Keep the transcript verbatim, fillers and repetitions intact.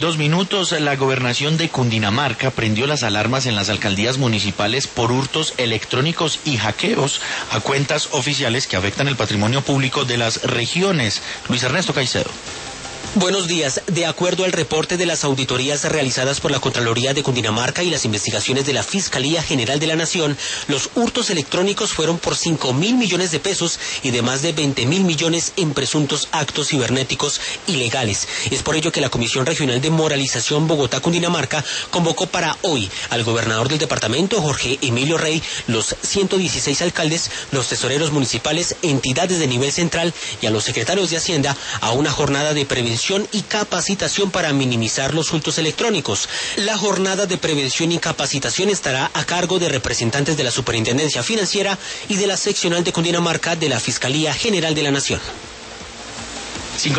Dos minutos, la gobernación de Cundinamarca prendió las alarmas en las alcaldías municipales por hurtos electrónicos y hackeos a cuentas oficiales que afectan el patrimonio público de las regiones. Luis Ernesto Caicedo. Buenos días. De acuerdo al reporte de las auditorías realizadas por la Contraloría de Cundinamarca y las investigaciones de la Fiscalía General de la Nación, los hurtos electrónicos fueron por cinco mil millones de pesos y de más de veinte mil millones en presuntos actos cibernéticos ilegales. Es por ello que la Comisión Regional de Moralización Bogotá-Cundinamarca convocó para hoy al gobernador del departamento, Jorge Emilio Rey, los ciento dieciséis alcaldes, los tesoreros municipales, entidades de nivel central y a los secretarios de Hacienda a una jornada de prevención y capacitación para minimizar los hurtos electrónicos. La jornada de prevención y capacitación estará a cargo de representantes de la Superintendencia Financiera y de la Seccional de Cundinamarca de la Fiscalía General de la Nación.